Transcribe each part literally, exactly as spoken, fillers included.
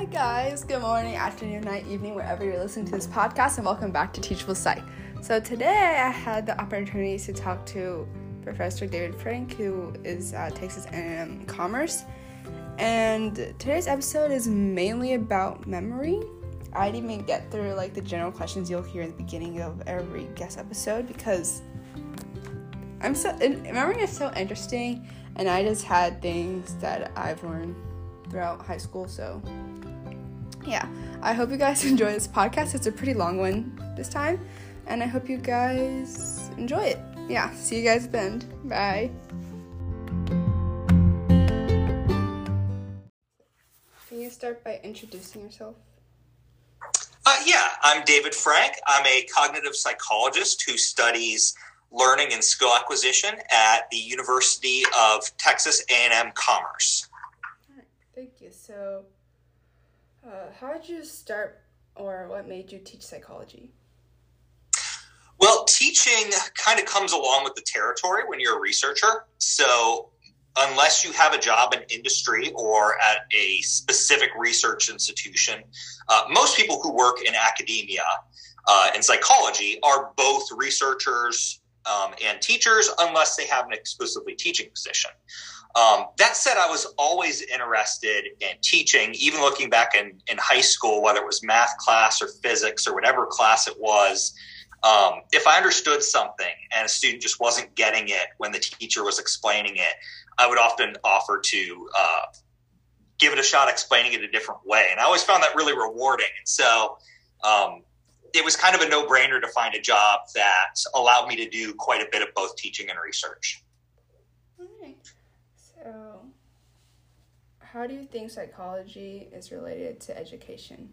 guys, good morning, afternoon, night, evening, wherever you're listening to this podcast, and welcome back to Teachable Psych. So today I had the opportunity to talk to Professor David Frank, who is at Texas A and M Commerce, and today's episode is mainly about memory. I didn't even get through like the general questions you'll hear in the beginning of every guest episode because I'm so memory is so interesting, and I just had things that I've learned throughout high school, so yeah, I hope you guys enjoy this podcast. It's a pretty long one this time, and I hope you guys enjoy it. Yeah, see you guys at the end. Bye. Can you start by introducing yourself? Uh, yeah, I'm David Frank. I'm a cognitive psychologist who studies learning and skill acquisition at the University of Texas A and M Commerce. All right, thank you. So, uh, how did you start, or what made you teach psychology? Well, teaching kind of comes along with the territory when you're a researcher. So unless you have a job in industry or at a specific research institution, uh, most people who work in academia uh, and psychology are both researchers um, and teachers, unless they have an exclusively teaching position. Um, that said, I was always interested in teaching, even looking back in, in high school, whether it was math class or physics or whatever class it was. Um, if I understood something and a student just wasn't getting it when the teacher was explaining it, I would often offer to uh, give it a shot explaining it a different way. And I always found that really rewarding. And so um, it was kind of a no-brainer to find a job that allowed me to do quite a bit of both teaching and research. All right. So how do you think psychology is related to education?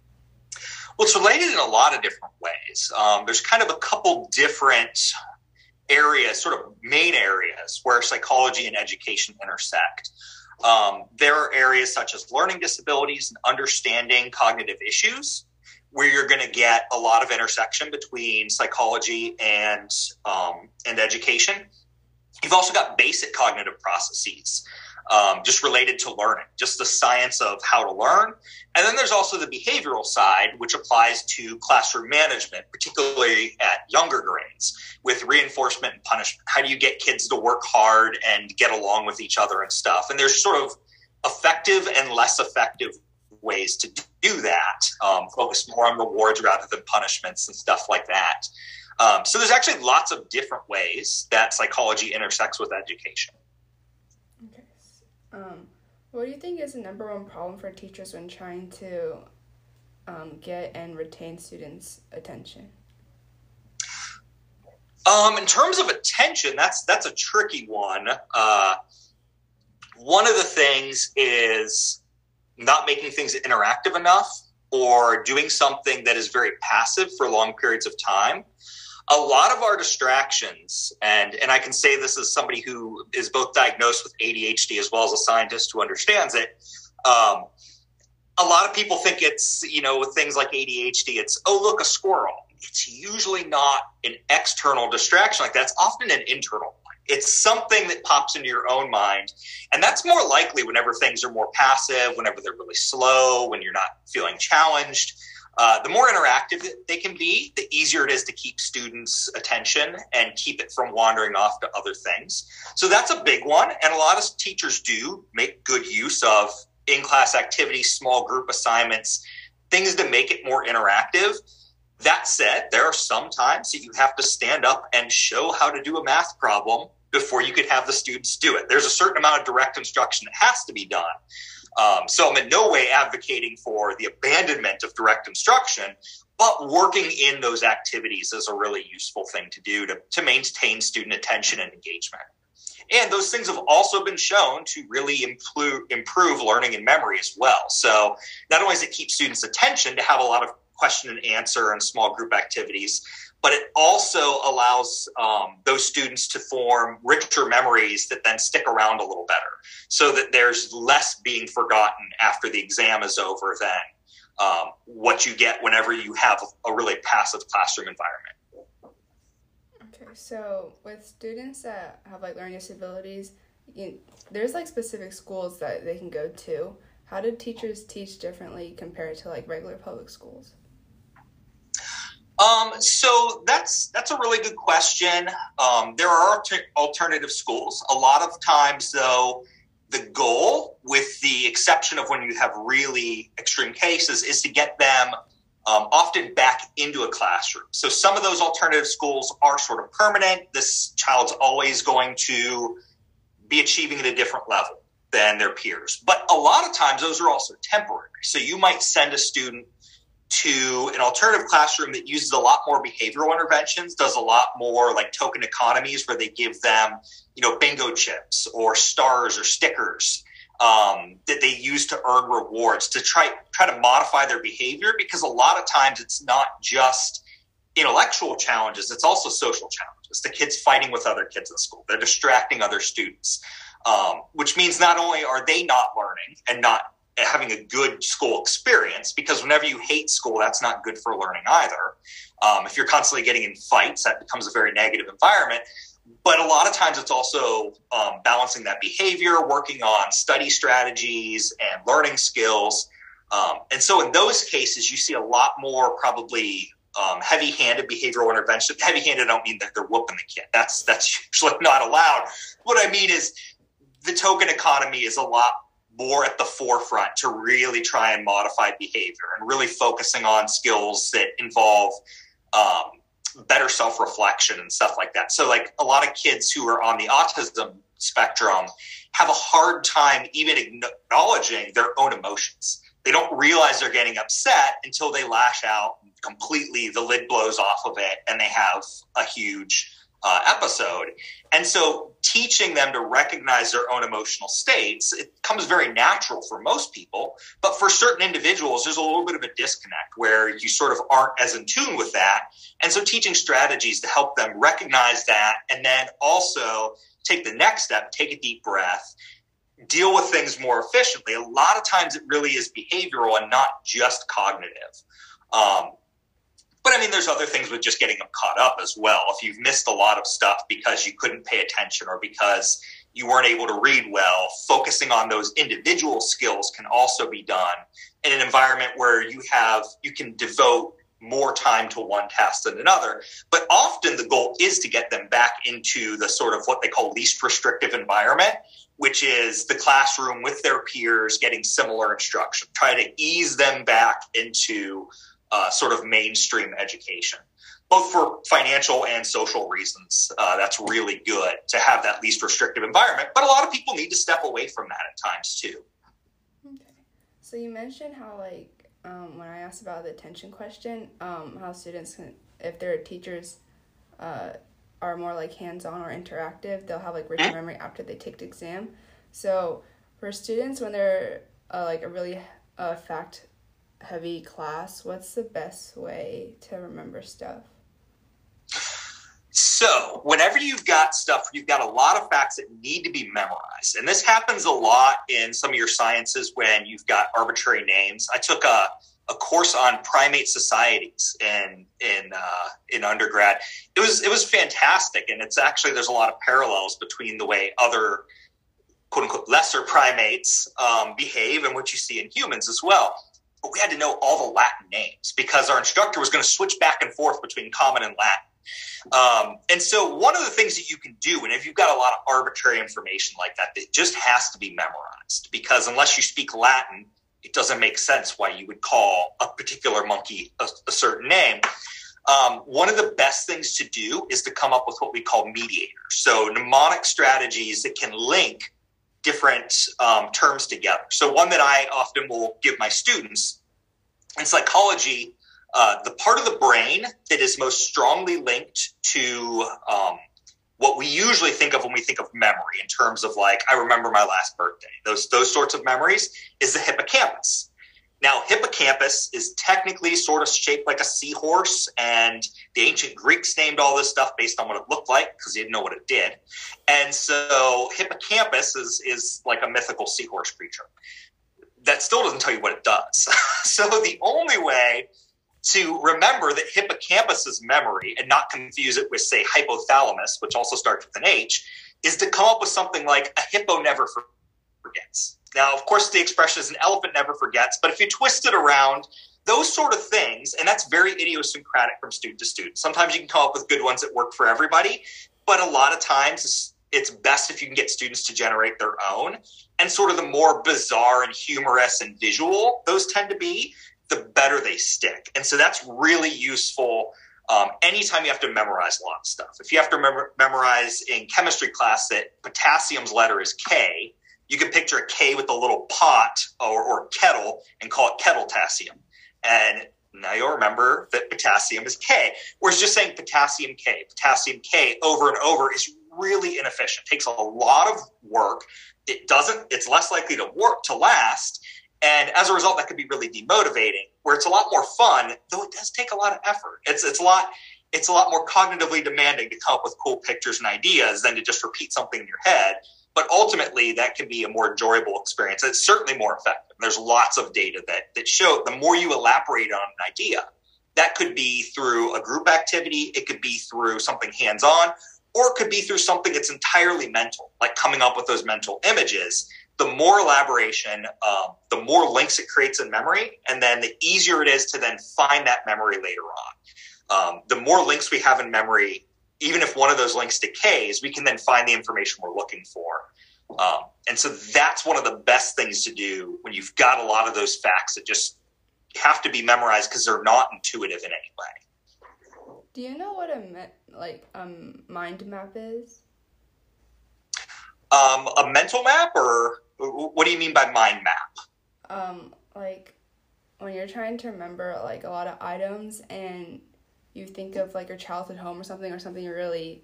Well, it's related in a lot of different ways. Um, there's kind of a couple different areas, sort of main areas, where psychology and education intersect. Um, there are areas such as learning disabilities and understanding cognitive issues, where you're going to get a lot of intersection between psychology and um, and education. You've also got basic cognitive processes, um, just related to learning, just the science of how to learn. And then there's also the behavioral side, which applies to classroom management, particularly at younger grades, with reinforcement and punishment. How do you get kids to work hard and get along with each other and stuff? And there's sort of effective and less effective ways to do that, um, focus more on rewards rather than punishments and stuff like that. Um, so there's actually lots of different ways that psychology intersects with education. Okay. Um, what do you think is the number one problem for teachers when trying to um, get and retain students' attention? Um, in terms of attention, that's that's a tricky one. Uh, one of the things is not making things interactive enough or doing something that is very passive for long periods of time. A lot of our distractions, and, and I can say this as somebody who is both diagnosed with A D H D as well as a scientist who understands it, um, a lot of people think it's, you know, with things like A D H D, it's, oh, look, a squirrel. It's usually not an external distraction like that. It's often an internal one. It's something that pops into your own mind. And that's more likely whenever things are more passive, whenever they're really slow, when you're not feeling challenged. Uh, the more interactive they can be, the easier it is to keep students' attention and keep it from wandering off to other things. So that's a big one. And a lot of teachers do make good use of in-class activities, small group assignments, things to make it more interactive. That said, there are some times that you have to stand up and show how to do a math problem before you could have the students do it. There's a certain amount of direct instruction that has to be done. Um, so I'm in no way advocating for the abandonment of direct instruction, but working in those activities is a really useful thing to do to, to maintain student attention and engagement. And those things have also been shown to really improve, improve learning and memory as well. So not only does it keep students' attention to have a lot of question and answer and small group activities, but it also allows um, those students to form richer memories that then stick around a little better, so that there's less being forgotten after the exam is over than um, what you get whenever you have a really passive classroom environment. Okay, so with students that have like learning disabilities, you, there's like specific schools that they can go to. how do teachers teach differently compared to like regular public schools? Um, so that's that's a really good question. Um, there are alter- alternative schools. A lot of times, though, the goal, with the exception of when you have really extreme cases, is to get them um, often back into a classroom. So some of those alternative schools are sort of permanent. This child's always going to be achieving at a different level than their peers. But a lot of times, those are also temporary. So you might send a student to an alternative classroom that uses a lot more behavioral interventions, does a lot more like token economies where they give them, you know, bingo chips or stars or stickers um, that they use to earn rewards to try, try to modify their behavior, because a lot of times it's not just intellectual challenges, it's also social challenges. The kids fighting with other kids in school, they're distracting other students, um, which means not only are they not learning and not having a good school experience, because whenever you hate school, that's not good for learning either. Um, if you're constantly getting in fights, that becomes a very negative environment. But a lot of times it's also um, balancing that behavior, working on study strategies and learning skills. Um, and so in those cases, you see a lot more probably um, heavy-handed behavioral intervention. Heavy-handed, I don't mean that they're whooping the kid. That's, that's usually not allowed. What I mean is the token economy is a lot more at the forefront to really try and modify behavior and really focusing on skills that involve um, better self-reflection and stuff like that. So like a lot of kids who are on the autism spectrum have a hard time even acknowledging their own emotions. They don't realize they're getting upset until they lash out completely, the lid blows off of it, and they have a huge uh, episode. And so teaching them to recognize their own emotional states, it comes very natural for most people, but for certain individuals, there's a little bit of a disconnect where you sort of aren't as in tune with that. And so teaching strategies to help them recognize that, and then also take the next step, take a deep breath, deal with things more efficiently. A lot of times it really is behavioral and not just cognitive. Um, But I mean, there's other things with just getting them caught up as well. If you've missed a lot of stuff because you couldn't pay attention or because you weren't able to read well, focusing on those individual skills can also be done in an environment where you have, you can devote more time to one task than another. But often the goal is to get them back into the sort of what they call least restrictive environment, which is the classroom with their peers getting similar instruction. Try to ease them back into Uh, sort of mainstream education, both for financial and social reasons. Uh, that's really good to have that least restrictive environment, but a lot of people need to step away from that at times too. Okay. So you mentioned how, like, um, when I asked about the attention question, um, how students, can, if their teachers uh, are more like hands-on or interactive, they'll have like richer mm-hmm. memory after they take the exam. So for students, when they're uh, like a really uh, fact heavy class, what's the best way to remember stuff? So whenever you've got stuff, you've got a lot of facts that need to be memorized. And this happens a lot in some of your sciences when you've got arbitrary names. I took a, a course on primate societies in in uh, in undergrad. It was it was fantastic. And it's actually, there's a lot of parallels between the way other quote unquote lesser primates um, behave and what you see in humans as well. But we had to know all the Latin names because our instructor was going to switch back and forth between Common and Latin. Um, and so one of the things that you can do, and if you've got a lot of arbitrary information like that, it just has to be memorized, because unless you speak Latin, it doesn't make sense why you would call a particular monkey a, a certain name. Um, one of the best things to do is to come up with what we call mediators. So mnemonic strategies that can link different um, terms together. So one that I often will give my students in psychology, uh, the part of the brain that is most strongly linked to um, what we usually think of when we think of memory in terms of like, I remember my last birthday, those, those sorts of memories, is the hippocampus. Now, hippocampus is technically sort of shaped like a seahorse, and the ancient Greeks named all this stuff based on what it looked like because they didn't know what it did. And so hippocampus is, is like a mythical seahorse creature. That still doesn't tell you what it does. So the only way to remember that hippocampus's memory and not confuse it with, say, hypothalamus, which also starts with an H, is to come up with something like a hippo never forgets. Now, of course, the expression is an elephant never forgets, but if you twist it around, those sort of things, and that's very idiosyncratic from student to student. Sometimes you can come up with good ones that work for everybody, but a lot of times it's, it's best if you can get students to generate their own. And sort of the more bizarre and humorous and visual those tend to be, the better they stick. And so that's really useful um, anytime you have to memorize a lot of stuff. If you have to mem- memorize in chemistry class that potassium's letter is K, you can picture a K with a little pot or, or kettle and call it kettletassium. And now you'll remember that potassium is K. Whereas just saying potassium K, potassium K over and over is really inefficient. It takes a lot of work. It doesn't, it's less likely to work, to last. And as a result, that could be really demotivating, where it's a lot more fun, though it does take a lot of effort. It's, it's a lot, it's a lot more cognitively demanding to come up with cool pictures and ideas than to just repeat something in your head. But ultimately, that can be a more enjoyable experience. It's certainly more effective. There's lots of data that, that show the more you elaborate on an idea, that could be through a group activity, it could be through something hands-on, or it could be through something that's entirely mental, like coming up with those mental images. The more elaboration, um, the more links it creates in memory, and then the easier it is to then find that memory later on. Um, the more links we have in memory, even if one of those links decays, we can then find the information we're looking for. Um, and so that's one of the best things to do when you've got a lot of those facts that just have to be memorized because they're not intuitive in any way. Do you know what a me- like um mind map is? Um, a mental map, or what do you mean by mind map? Um, like when you're trying to remember like a lot of items and you think of like your childhood home or something, or something you're really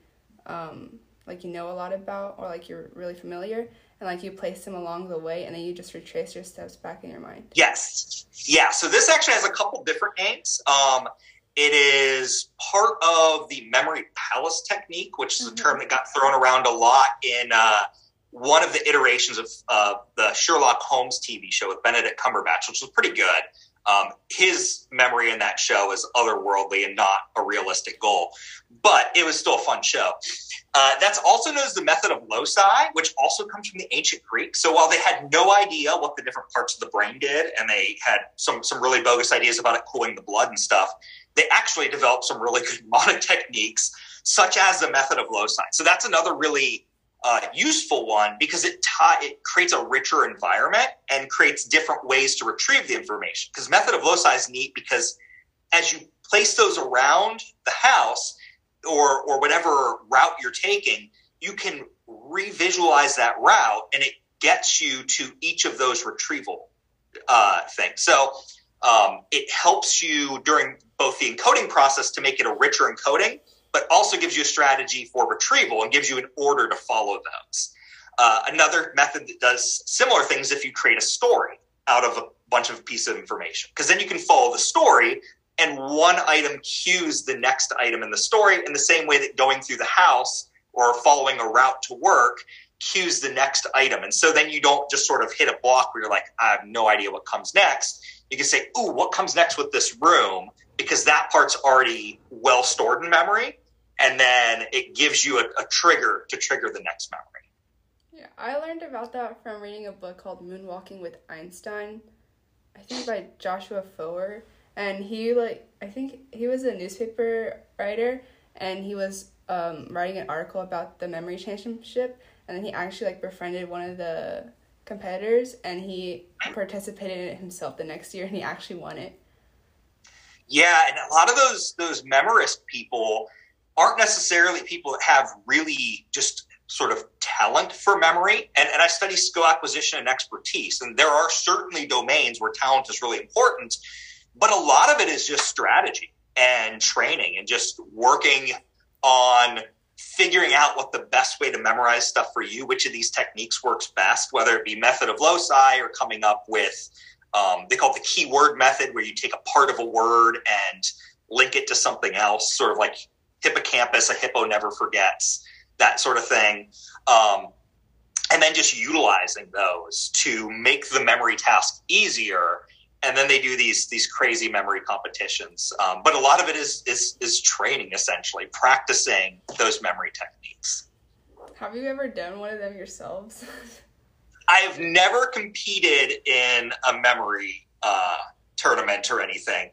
um like you know a lot about, or like you're really familiar, and like you place them along the way and then you just retrace your steps back in your mind. Yes. Yeah. So this actually has a couple different names. Um, it is part of the memory palace technique, which is mm-hmm. a term that got thrown around a lot in uh, one of the iterations of uh, the Sherlock Holmes T V show with Benedict Cumberbatch, which was pretty good. Um, his memory in that show is otherworldly and not a realistic goal, but it was still a fun show. Uh, that's also known as the method of loci, which also comes from the ancient Greek. So while they had no idea what the different parts of the brain did, and they had some, some really bogus ideas about it cooling the blood and stuff, they actually developed some really good mnemonic techniques, such as the method of loci. So that's another really Uh, useful one because it ta- it creates a richer environment and creates different ways to retrieve the information. Because method of loci is neat because as you place those around the house or or whatever route you're taking, you can revisualize that route and it gets you to each of those retrieval uh, things. So um, it helps you during both the encoding process to make it a richer encoding, but also gives you a strategy for retrieval and gives you an order to follow those. Uh, another method that does similar things if you create a story out of a bunch of pieces of information, because then you can follow the story and one item cues the next item in the story in the same way that going through the house or following a route to work cues the next item. And so then you don't just sort of hit a block where you're like, I have no idea what comes next. You can say, ooh, what comes next with this room? Because that part's already well stored in memory. And then it gives you a, a trigger to trigger the next memory. Yeah, I learned about that from reading a book called Moonwalking with Einstein, I think by Joshua Foer. And he, like, I think he was a newspaper writer, and he was um, writing an article about the memory championship, and then he actually, like, befriended one of the competitors, and he participated in it himself the next year, and he actually won it. Yeah, and a lot of those those memorist people aren't necessarily people that have really just sort of talent for memory. And, and I study skill acquisition and expertise. And there are certainly domains where talent is really important, but a lot of it is just strategy and training and just working on figuring out what the best way to memorize stuff for you, which of these techniques works best, whether it be method of loci or coming up with, um, they call it the keyword method, where you take a part of a word and link it to something else, sort of like hippocampus, a hippo never forgets, that sort of thing. Um, and then just utilizing those to make the memory task easier. And then they do these these crazy memory competitions. Um, but a lot of it is, is is training, essentially, practicing those memory techniques. Have you ever done one of them yourselves? I've never competed in a memory uh, tournament or anything,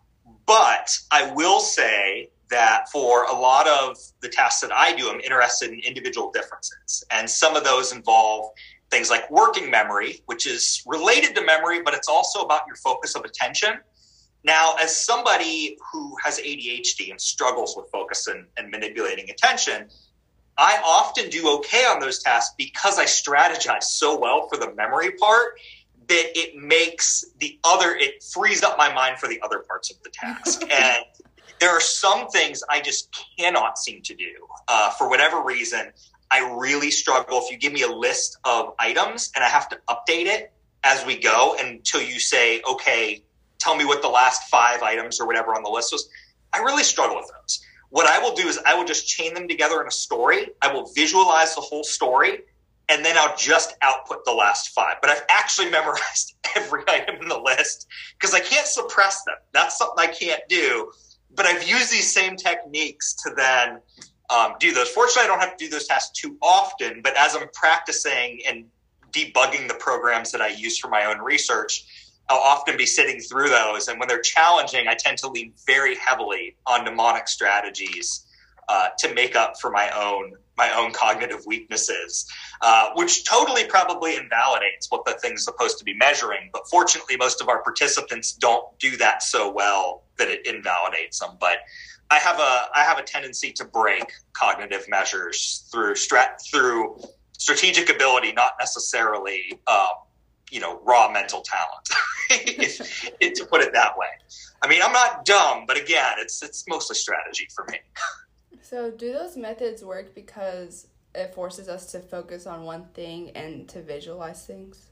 but I will say that for a lot of the tasks that I do, I'm interested in individual differences. And some of those involve things like working memory, which is related to memory, but it's also about your focus of attention. Now, as somebody who has A D H D and struggles with focus and, and manipulating attention, I often do okay on those tasks because I strategize so well for the memory part that it makes the other, it frees up my mind for the other parts of the task. And there are some things I just cannot seem to do. Uh, for whatever reason, I really struggle. If you give me a list of items and I have to update it as we go until you say, okay, tell me what the last five items or whatever on the list was, I really struggle with those. What I will do is I will just chain them together in a story. I will visualize the whole story, and then I'll just output the last five. But I've actually memorized every item in the list because I can't suppress them. That's something I can't do. But I've used these same techniques to then um, do those. Fortunately, I don't have to do those tasks too often, but as I'm practicing and debugging the programs that I use for my own research, I'll often be sitting through those. And when they're challenging, I tend to lean very heavily on mnemonic strategies uh, to make up for my own my own cognitive weaknesses, uh, which totally probably invalidates what the thing's supposed to be measuring. But fortunately, most of our participants don't do that so well that it invalidates them. But I have a I have a tendency to break cognitive measures through strat through strategic ability, not necessarily um, you know raw mental talent, if, if, to put it that way. I mean, I'm not dumb, but again, it's it's mostly strategy for me. So do those methods work because it forces us to focus on one thing and to visualize things?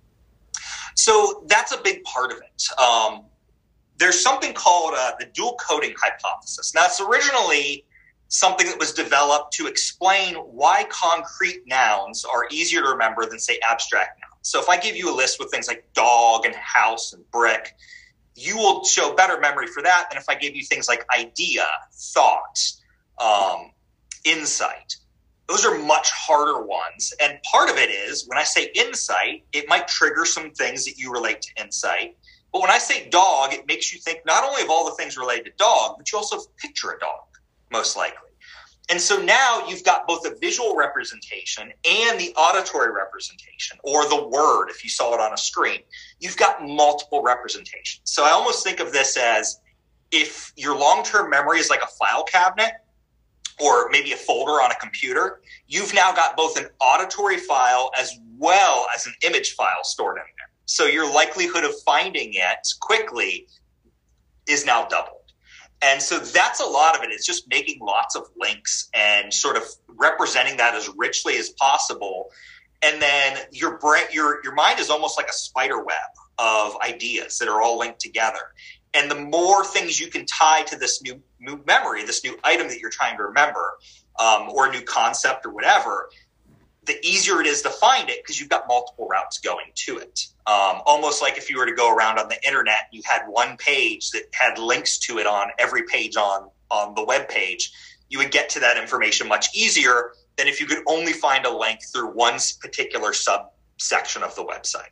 So that's a big part of it. Um, there's something called uh, the dual coding hypothesis. Now, it's originally something that was developed to explain why concrete nouns are easier to remember than, say, abstract nouns. So if I give you a list with things like dog and house and brick, you will show better memory for that than if I give you things like idea, thought, um, insight. Those are much harder ones. And part of it is when I say insight, it might trigger some things that you relate to insight. But when I say dog, it makes you think not only of all the things related to dog, but you also picture a dog, most likely. And so now you've got both a visual representation and the auditory representation, or the word, if you saw it on a screen. You've got multiple representations. So I almost think of this as if your long-term memory is like a file cabinet, or maybe a folder on a computer, you've now got both an auditory file as well as an image file stored in there. So your likelihood of finding it quickly is now doubled. And so that's a lot of it. It's just making lots of links and sort of representing that as richly as possible. And then your brain, your, your mind is almost like a spider web of ideas that are all linked together. And the more things you can tie to this new, new memory, this new item that you're trying to remember, um, or a new concept or whatever, the easier it is to find it because you've got multiple routes going to it. Um, almost like if you were to go around on the internet, you had one page that had links to it on every page on, on the web page, you would get to that information much easier than if you could only find a link through one particular subsection of the website.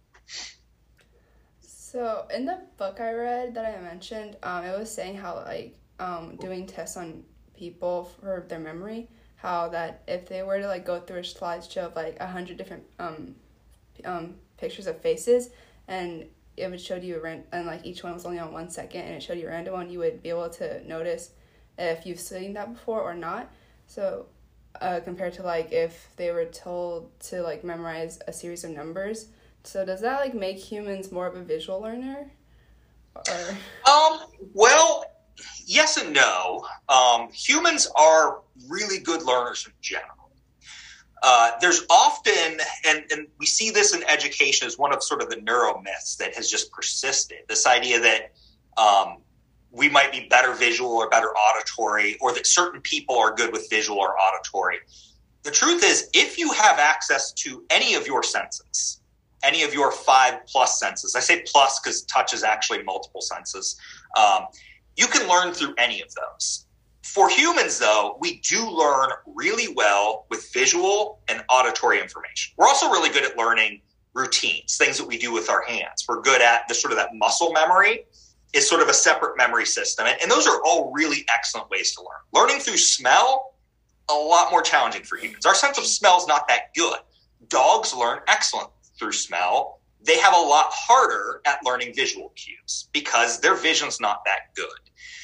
So in the book I read that I mentioned, um, it was saying how like um, doing tests on people for their memory, how that if they were to like go through a slideshow of like a hundred different um, um, pictures of faces, and it would show you a ran- and like each one was only on one second, and it showed you a random one, you would be able to notice if you've seen that before or not. So uh, compared to like if they were told to like memorize a series of numbers. So does that like make humans more of a visual learner? Or? Um, well, yes and no. Um, humans are really good learners in general. Uh, there's often, and, and we see this in education as one of sort of the neuro myths that has just persisted. This idea that um, we might be better visual or better auditory, or that certain people are good with visual or auditory. The truth is, if you have access to any of your senses, any of your five plus senses. I say plus because touch is actually multiple senses. Um, you can learn through any of those. For humans, though, we do learn really well with visual and auditory information. We're also really good at learning routines, things that we do with our hands. We're good at the sort of that muscle memory is sort of a separate memory system. And, and those are all really excellent ways to learn. Learning through smell, a lot more challenging for humans. Our sense of smell is not that good. Dogs learn excellent through smell. They have a lot harder at learning visual cues because their vision's not that good.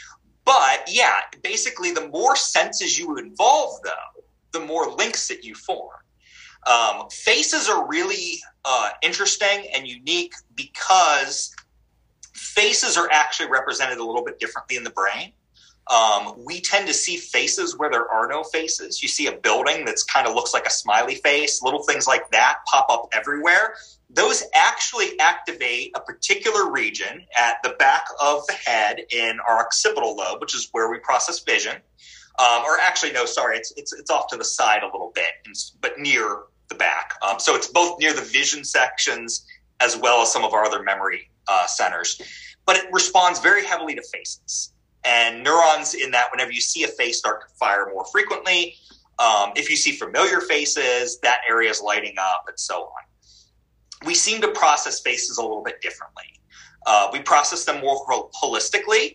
But yeah, basically the more senses you involve, though, the more links that you form. Um, faces are really uh, interesting and unique because faces are actually represented a little bit differently in the brain. Um, we tend to see faces where there are no faces. You see a building that's kind of looks like a smiley face, little things like that pop up everywhere. Those actually activate a particular region at the back of the head in our occipital lobe, which is where we process vision. Um, or actually, no, sorry, it's it's it's off to the side a little bit, but near the back. Um, so it's both near the vision sections as well as some of our other memory uh, centers. But it responds very heavily to faces. And neurons in that, whenever you see a face start to fire more frequently, um, if you see familiar faces, that area is lighting up and so on. We seem to process faces a little bit differently. Uh, we process them more holistically.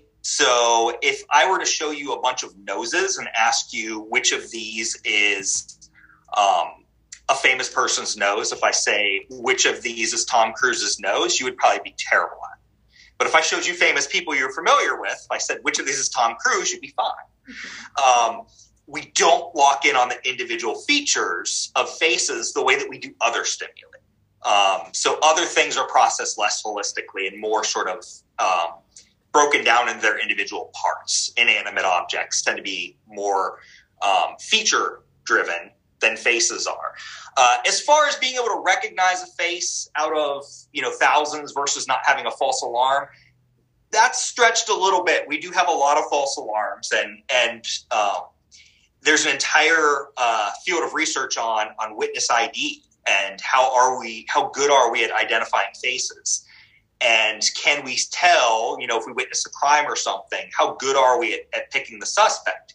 So if I were to show you a bunch of noses and ask you which of these is um, a famous person's nose, if I say which of these is Tom Cruise's nose, you would probably be terrible at it. But if I showed you famous people you're familiar with, if I said which of these is Tom Cruise, you'd be fine. Mm-hmm. Um, we don't lock in on the individual features of faces the way that we do other stimuli. Um, so other things are processed less holistically and more sort of um, broken down into their individual parts. Inanimate objects tend to be more um, feature-driven than faces are. Uh, as far as being able to recognize a face out of, you know, thousands versus not having a false alarm, that's stretched a little bit. We do have a lot of false alarms, and and um, there's an entire uh, field of research on on witness I D and how are we, how good are we at identifying faces, and can we tell, you know, if we witness a crime or something, how good are we at, at picking the suspect?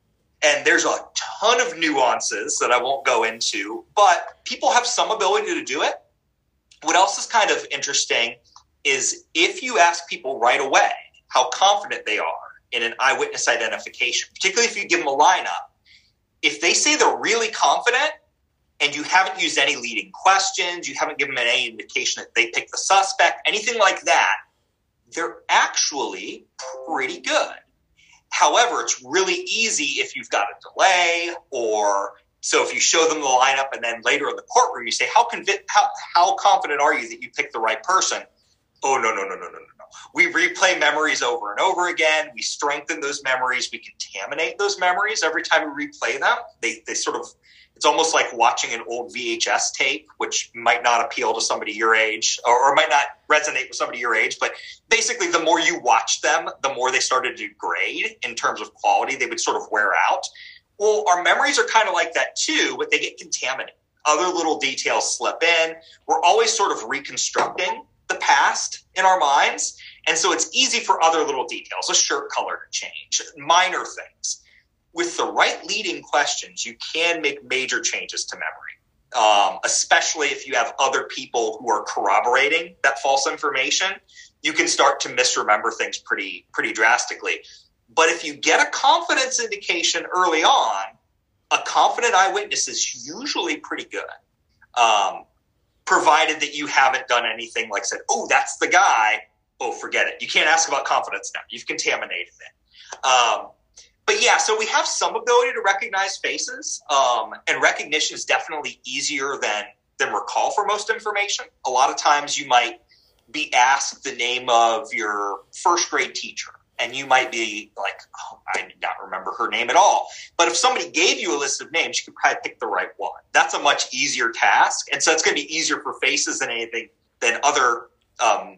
And there's a ton of nuances that I won't go into, but people have some ability to do it. What else is kind of interesting is if you ask people right away how confident they are in an eyewitness identification, particularly if you give them a lineup, if they say they're really confident and you haven't used any leading questions, you haven't given them any indication that they picked the suspect, anything like that, they're actually pretty good. However, it's really easy if you've got a delay, or so if you show them the lineup and then later in the courtroom you say, how convi- how, how confident are you that you picked the right person? Oh, no, no, no, no, no, no, no. We replay memories over and over again. We strengthen those memories. We contaminate those memories every time we replay them. They they sort of, it's almost like watching an old V H S tape, which might not appeal to somebody your age or, or might not resonate with somebody your age. But basically, the more you watch them, the more they started to degrade in terms of quality. They would sort of wear out. Well, our memories are kind of like that too, but they get contaminated. Other little details slip in. We're always sort of reconstructing the past in our minds. And so it's easy for other little details, a shirt color to change, minor things. With the right leading questions, you can make major changes to memory, um, especially if you have other people who are corroborating that false information. You can start to misremember things pretty, pretty drastically. But if you get a confidence indication early on, a confident eyewitness is usually pretty good, um, provided that you haven't done anything like said, oh, that's the guy. Oh, forget it. You can't ask about confidence now. You've contaminated it. Um, But yeah, so we have some ability to recognize faces, um, and recognition is definitely easier than, than recall for most information. A lot of times you might be asked the name of your first grade teacher, and you might be like, oh, I did not remember her name at all. But if somebody gave you a list of names, you could probably pick the right one. That's a much easier task, and so it's going to be easier for faces than anything, than other, um,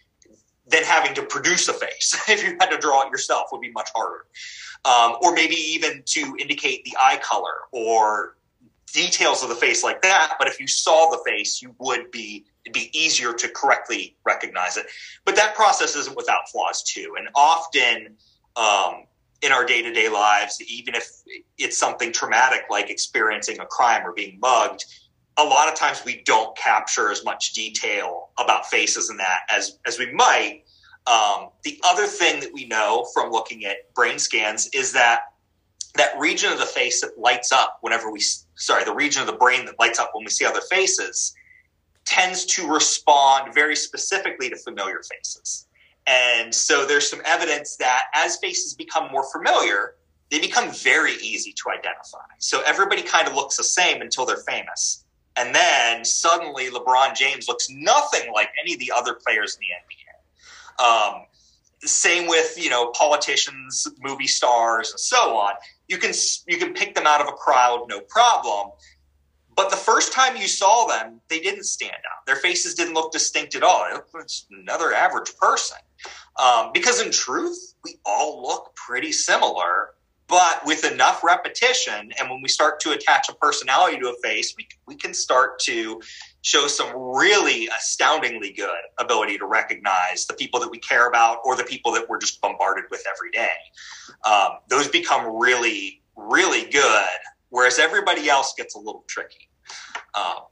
than having to produce a face. If you had to draw it yourself, would be much harder. Um, or maybe even to indicate the eye color or details of the face like that. But if you saw the face, you would be, it'd be easier to correctly recognize it. But that process isn't without flaws too. And often um, in our day-to-day lives, even if it's something traumatic like experiencing a crime or being mugged, a lot of times we don't capture as much detail about faces and that as, as we might. Um, the other thing that we know from looking at brain scans is that that region of the face that lights up whenever we, sorry, the region of the brain that lights up when we see other faces tends to respond very specifically to familiar faces. And so there's some evidence that as faces become more familiar, they become very easy to identify. So everybody kind of looks the same until they're famous. And then suddenly LeBron James looks nothing like any of the other players in the N B A. Um, same with, you know, politicians, movie stars, and so on. You can you can pick them out of a crowd, no problem. But the first time you saw them, they didn't stand out. Their faces didn't look distinct at all. They looked like another average person. Um, because in truth, we all look pretty similar, but with enough repetition, and when we start to attach a personality to a face, we, we can start to show some really astoundingly good ability to recognize the people that we care about or the people that we're just bombarded with every day. Um, those become really, really good, whereas everybody else gets a little tricky. Um,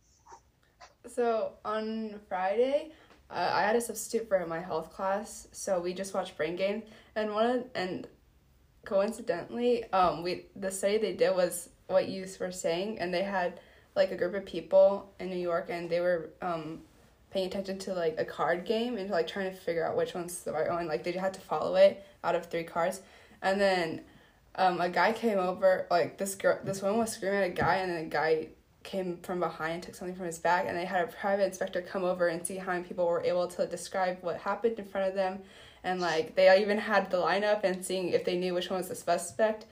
so on Friday, uh, I had a substitute for my health class, so we just watched Brain Game, and one of, and coincidentally, um, we the study they did was what you were saying, and they had like a group of people in New York, and they were um, paying attention to like a card game and like trying to figure out which one's the right one. Like they had to follow it out of three cards, and then um, a guy came over. Like this girl, this woman was screaming at a guy, and then a guy came from behind and took something from his bag, and they had a private inspector come over and see how many people were able to describe what happened in front of them. And, like, they even had the lineup and seeing if they knew which one was the suspect.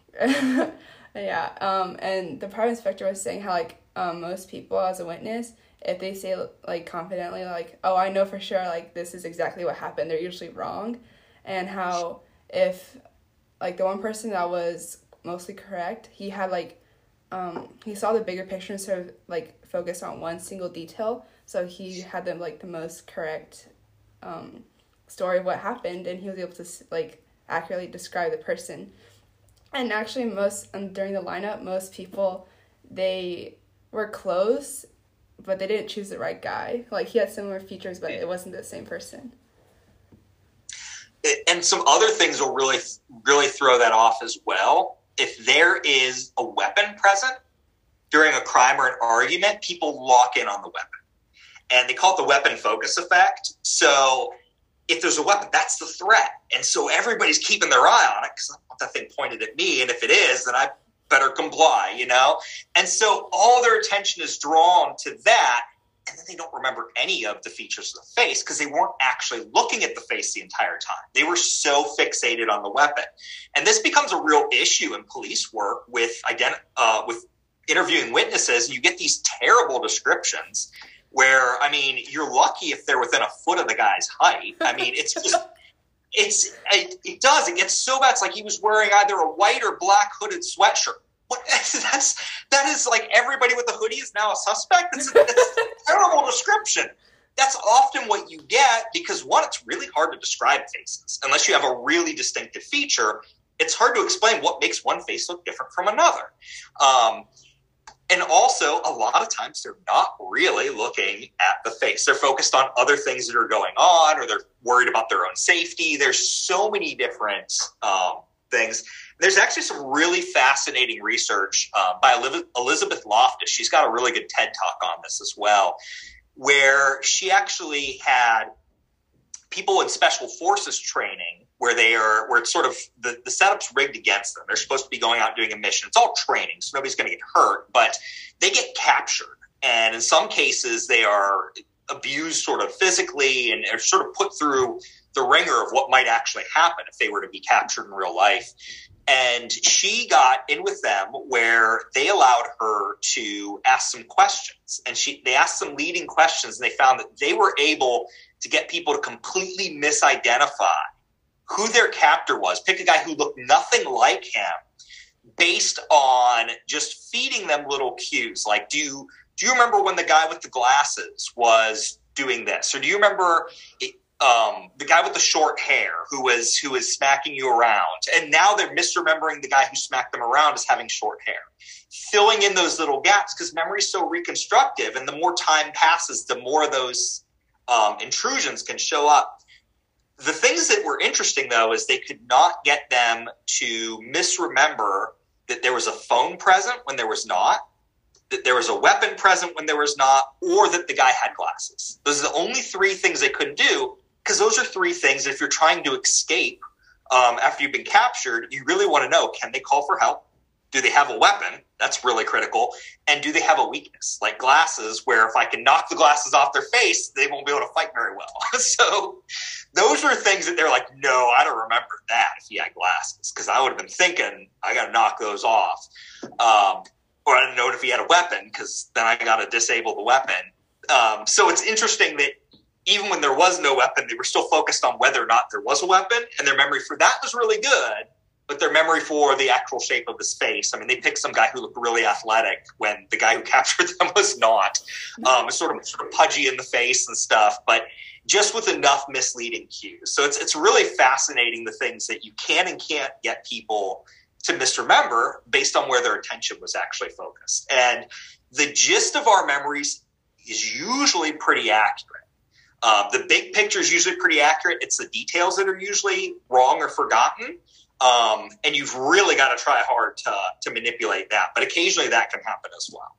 yeah, um, and the private inspector was saying how, like, um, most people as a witness, if they say, like, confidently, like, oh, I know for sure, like, this is exactly what happened, they're usually wrong. And how if, like, the one person that was mostly correct, he had, like, um, he saw the bigger picture instead of, like, focus on one single detail. So he had, the, like, the most correct, um, story of what happened, and he was able to like accurately describe the person. And actually most um, during the lineup, most people, they were close, but they didn't choose the right guy. Like he had similar features, but it wasn't the same person. And some other things will really really throw that off as well. If there is a weapon present during a crime or an argument, people lock in on the weapon, and they call it the weapon focus effect. So if there's a weapon, that's the threat. And so everybody's keeping their eye on it because I want that thing pointed at me. And if it is, then I better comply, you know? And so all their attention is drawn to that. And then they don't remember any of the features of the face because they weren't actually looking at the face the entire time. They were so fixated on the weapon. And this becomes a real issue in police work with ident- uh, with interviewing witnesses. You get these terrible descriptions where, I mean, you're lucky if they're within a foot of the guy's height. I mean, it's just, it's, it, it does, it gets so bad. It's like he was wearing either a white or black hooded sweatshirt. What, that's, that is like everybody with a hoodie is now a suspect. That's, that's a terrible description. That's often what you get because, one, it's really hard to describe faces. Unless you have a really distinctive feature, it's hard to explain what makes one face look different from another. Um, And also, a lot of times, they're not really looking at the face. They're focused on other things that are going on, or they're worried about their own safety. There's so many different um, things. There's actually some really fascinating research uh, by Elizabeth Loftus. She's got a really good TED Talk on this as well, where she actually had people in special forces training where they are, where it's sort of the, the setup's rigged against them. They're supposed to be going out doing a mission. It's all training, so nobody's going to get hurt, but they get captured. And in some cases, they are abused sort of physically and are sort of put through the ringer of what might actually happen if they were to be captured in real life. And she got in with them where they allowed her to ask some questions. And she they asked some leading questions, and they found that they were able to get people to completely misidentify who their captor was, pick a guy who looked nothing like him, based on just feeding them little cues. Like, do you, do you remember when the guy with the glasses was doing this? Or do you remember um, the guy with the short hair who was who was smacking you around, and now they're misremembering the guy who smacked them around as having short hair. Filling in those little gaps, because memory is so reconstructive, and the more time passes, the more those um, intrusions can show up. The things that were interesting, though, is they could not get them to misremember that there was a phone present when there was not, that there was a weapon present when there was not, or that the guy had glasses. Those are the only three things they couldn't do, because those are three things, if you're trying to escape um, after you've been captured, you really want to know, can they call for help? Do they have a weapon? That's really critical. And do they have a weakness, like glasses, where if I can knock the glasses off their face, they won't be able to fight very well. So those were things that they're like, no, I don't remember that if he had glasses, because I would have been thinking, I got to knock those off. Um, or I didn't know if he had a weapon, because then I got to disable the weapon. Um, so it's interesting that even when there was no weapon, they were still focused on whether or not there was a weapon, and their memory for that was really good. But their memory for the actual shape of his face, I mean, they picked some guy who looked really athletic when the guy who captured them was not. Um, sort of sort of pudgy in the face and stuff, but just with enough misleading cues. So it's it's really fascinating, the things that you can and can't get people to misremember based on where their attention was actually focused. And the gist of our memories is usually pretty accurate. Uh, the big picture is usually pretty accurate. It's the details that are usually wrong or forgotten. Um, and you've really got to try hard to, to manipulate that. But occasionally that can happen as well.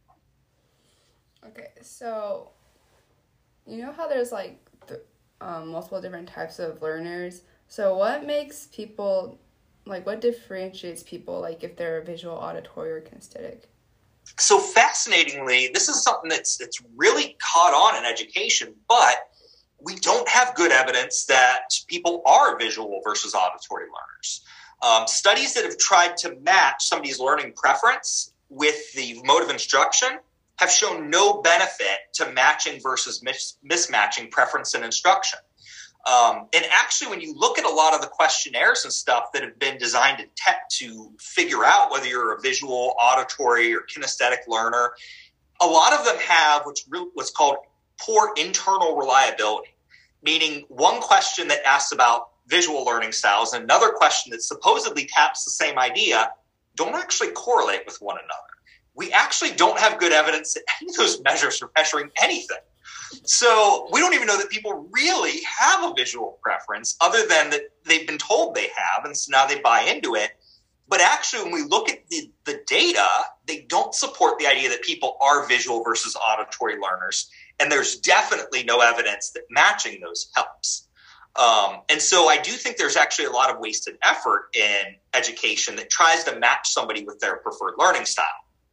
Okay, so you know how there's like th- um, multiple different types of learners? So what makes people, like what differentiates people, like if they're visual, auditory, or kinesthetic? So fascinatingly, this is something that's, that's really caught on in education, but we don't have good evidence that people are visual versus auditory learners. Um, studies that have tried to match somebody's learning preference with the mode of instruction have shown no benefit to matching versus mis- mismatching preference and instruction. Um, and actually, when you look at a lot of the questionnaires and stuff that have been designed to, te- to figure out whether you're a visual, auditory, or kinesthetic learner, a lot of them have what's, re- what's called poor internal reliability, meaning one question that asks about visual learning styles and another question that supposedly taps the same idea don't actually correlate with one another. We actually don't have good evidence that any of those measures are measuring anything. So we don't even know that people really have a visual preference other than that they've been told they have, and so now they buy into it. But actually, when we look at the, the data, they don't support the idea that people are visual versus auditory learners. And there's definitely no evidence that matching those helps. Um, and so I do think there's actually a lot of wasted effort in education that tries to match somebody with their preferred learning style.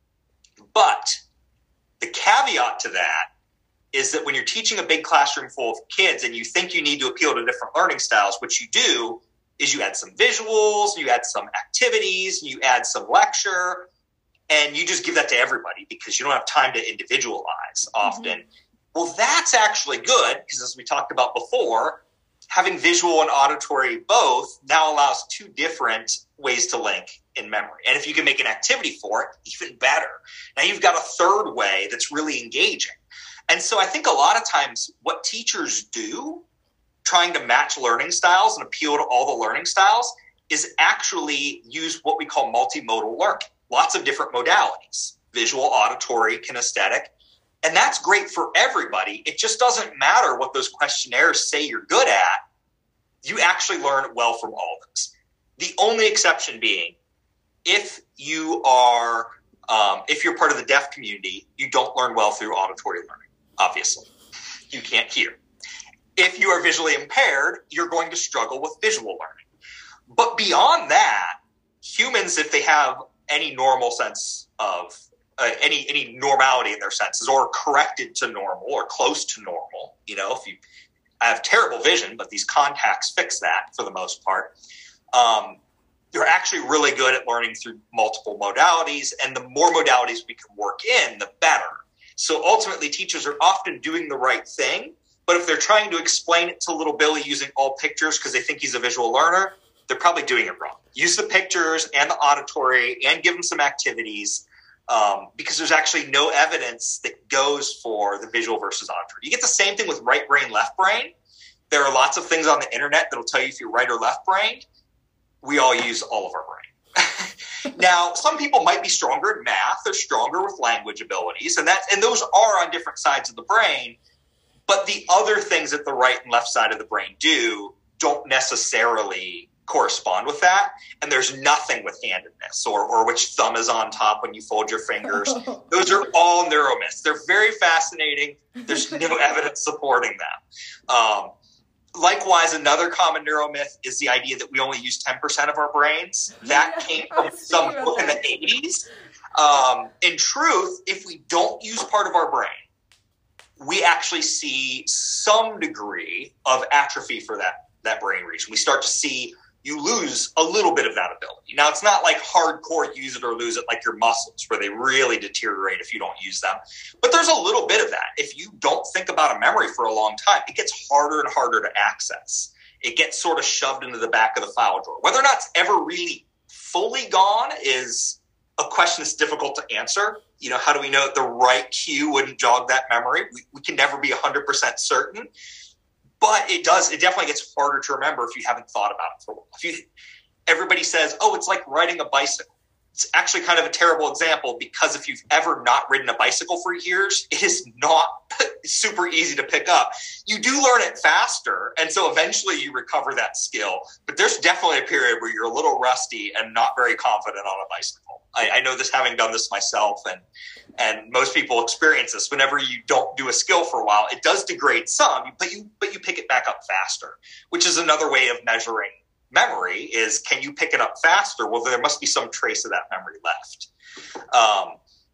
But the caveat to that is that when you're teaching a big classroom full of kids and you think you need to appeal to different learning styles, what you do is you add some visuals, you add some activities, you add some lecture, and you just give that to everybody because you don't have time to individualize often. Mm-hmm. Well, that's actually good because, as we talked about before, having visual and auditory both now allows two different ways to link in memory. And if you can make an activity for it, even better. Now you've got a third way that's really engaging. And so I think a lot of times what teachers do, trying to match learning styles and appeal to all the learning styles, is actually use what we call multimodal learning. Lots of different modalities, visual, auditory, kinesthetic. And that's great for everybody. It just doesn't matter what those questionnaires say you're good at. You actually learn well from all of those. The only exception being, if you are, um, if you're part of the deaf community, you don't learn well through auditory learning, obviously. You can't hear. If you are visually impaired, you're going to struggle with visual learning. But beyond that, humans, if they have any normal sense of Uh, any any normality in their senses, or corrected to normal or close to normal. You know, if you I have terrible vision, but these contacts fix that for the most part. Um, you're actually really good at learning through multiple modalities, and the more modalities we can work in, the better. So ultimately, teachers are often doing the right thing, but if they're trying to explain it to little Billy using all pictures because they think he's a visual learner, they're probably doing it wrong. Use the pictures and the auditory and give them some activities. Um, because there's actually no evidence that goes for the visual versus auditory. You get the same thing with right brain, left brain. There are lots of things on the internet that'll tell you if you're right or left-brained. We all use all of our brain. Now, some people might be stronger at math. They're stronger with language abilities, and that and those are on different sides of the brain. But the other things that the right and left side of the brain do don't necessarily correspond with that. And there's nothing with handedness or, or which thumb is on top when you fold your fingers. Those are all neuromyths. They're very fascinating. There's no evidence supporting them. Um, likewise, another common neuromyth is the idea that we only use ten percent of our brains. That yeah, came from some book in the eighties. Um, in truth, if we don't use part of our brain, we actually see some degree of atrophy for that, that brain region. We start to see you lose a little bit of that ability. Now, it's not like hardcore use it or lose it like your muscles, where they really deteriorate if you don't use them. But there's a little bit of that. If you don't think about a memory for a long time, it gets harder and harder to access. It gets sort of shoved into the back of the file drawer. Whether or not it's ever really fully gone is a question that's difficult to answer. You know, how do we know that the right cue wouldn't jog that memory? We, we can never be one hundred percent certain. But it does, it definitely gets harder to remember if you haven't thought about it for a while. If you, everybody says, oh, it's like riding a bicycle. It's actually kind of a terrible example, because if you've ever not ridden a bicycle for years, it is not super easy to pick up. You do learn it faster, and so eventually you recover that skill. But there's definitely a period where you're a little rusty and not very confident on a bicycle. I, I know this, having done this myself, and and most people experience this. Whenever you don't do a skill for a while, it does degrade some, but you but you pick it back up faster, which is another way of measuring memory. Is, can you pick it up faster? Well, there must be some trace of that memory left. Um,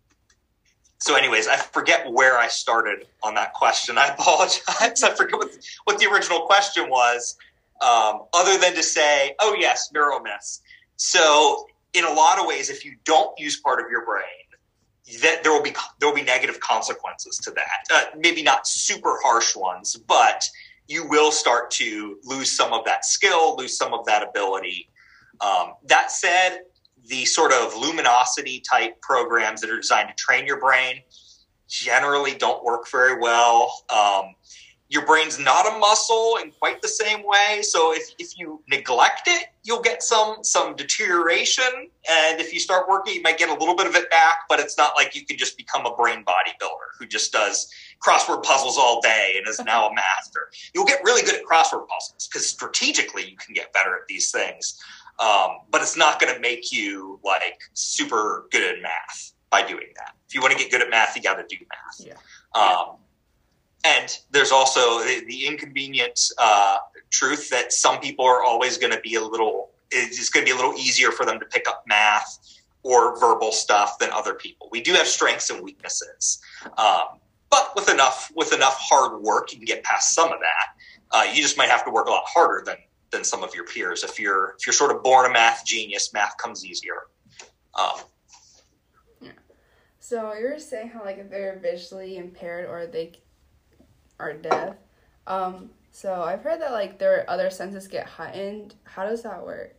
so anyways, I forget where I started on that question. I apologize. I forget what, what the original question was, um, other than to say, oh yes, neuromyths. So in a lot of ways, if you don't use part of your brain, that there will be there will be negative consequences to that. Uh, maybe not super harsh ones, but you will start to lose some of that skill, lose some of that ability. Um, that said, the sort of luminosity type programs that are designed to train your brain generally don't work very well. Um, your brain's not a muscle in quite the same way. So if, if you neglect it, you'll get some some deterioration. And if you start working, you might get a little bit of it back, but it's not like you can just become a brain bodybuilder who just does crossword puzzles all day and is now a master. You'll get really good at crossword puzzles because strategically you can get better at these things. Um, but it's not going to make you like super good at math by doing that. If you want to get good at math, you got to do math. Yeah. Um, and there's also the, the inconvenient uh, truth that some people are always going to be a little, it's going to be a little easier for them to pick up math or verbal stuff than other people. We do have strengths and weaknesses. Um, but with enough, with enough hard work, you can get past some of that. Uh, you just might have to work a lot harder than than some of your peers. If you're if you're sort of born a math genius, math comes easier. Um, yeah. So you were saying how like if they're visually impaired or they are deaf. Um, so I've heard that like their other senses get heightened. How does that work?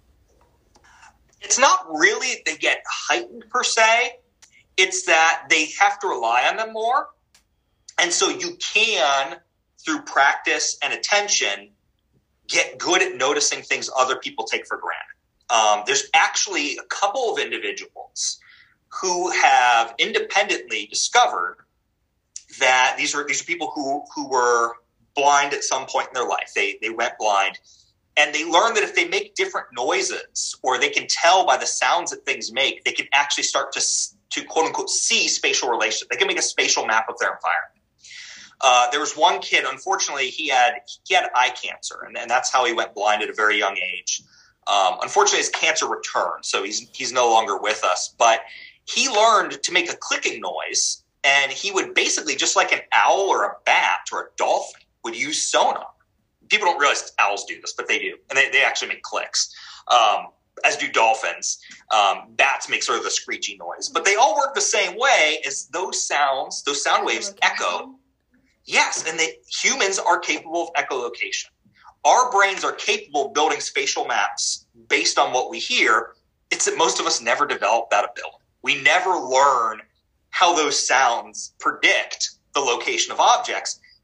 It's not really they get heightened per se. It's that they have to rely on them more. And so you can, through practice and attention, get good at noticing things other people take for granted. Um, there's actually a couple of individuals who have independently discovered that these are these are people who who were blind at some point in their life. They they went blind, and they learned that if they make different noises, or they can tell by the sounds that things make, they can actually start to to quote unquote see spatial relations. They can make a spatial map of their environment. Uh, there was one kid, unfortunately, he had he had eye cancer, and, and that's how he went blind at a very young age. Um, unfortunately, his cancer returned, so he's he's no longer with us. But he learned to make a clicking noise, and he would basically, just like an owl or a bat or a dolphin, would use sonar. People don't realize owls do this, but they do, and they, they actually make clicks, um, as do dolphins. Um, bats make sort of the screechy noise, but they all work the same way as those sounds, those sound waves echo. Yes, and they, humans are capable of echolocation. Our brains are capable of building spatial maps based on what we hear. It's that most of us never develop that ability. We never learn how those sounds predict the location of objects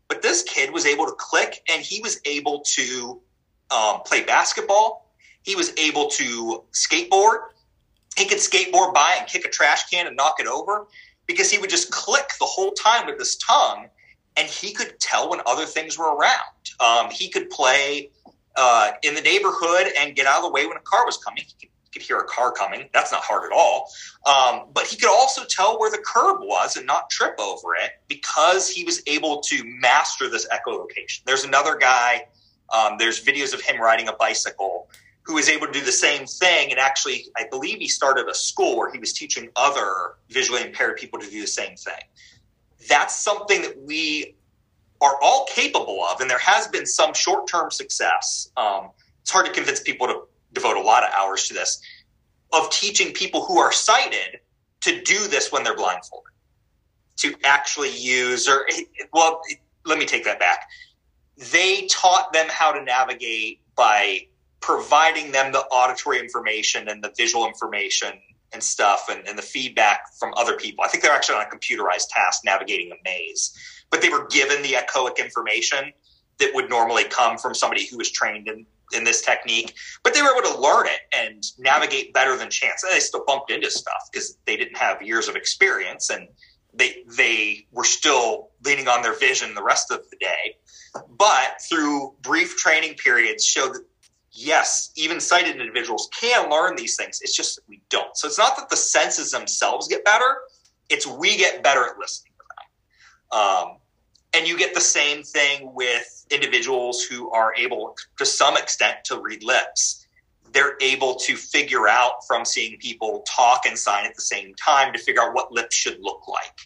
But this kid was able to click, and he was able to um, play basketball. He was able to skateboard. He could skateboard by and kick a trash can and knock it over because he would just click the whole time with his tongue, and he could tell when other things were around. Um, he could play uh, in the neighborhood and get out of the way when a car was coming. He could, he could hear a car coming. That's not hard at all. Um, but he could also tell where the curb was and not trip over it because he was able to master this echolocation. There's another guy, um, there's videos of him riding a bicycle, who was able to do the same thing. And actually, I believe he started a school where he was teaching other visually impaired people to do the same thing. That's something that we are all capable of. And there has been some short-term success. Um, it's hard to convince people to devote a lot of hours to this, of teaching people who are sighted to do this when they're blindfolded, to actually use, or, well, let me take that back. They taught them how to navigate by providing them the auditory information and the visual information and stuff and, and the feedback from other people. I think they're actually on a computerized task navigating a maze, but they were given the echoic information that would normally come from somebody who was trained in, in this technique, but they were able to learn it and navigate better than chance. And they still bumped into stuff because they didn't have years of experience, and they, they were still leaning on their vision the rest of the day. But through brief training periods showed that yes, even sighted individuals can learn these things. It's just that we don't. So it's not that the senses themselves get better. It's we get better at listening to them. Um, and you get the same thing with individuals who are able, to some extent, to read lips. They're able to figure out from seeing people talk and sign at the same time to figure out what lips should look like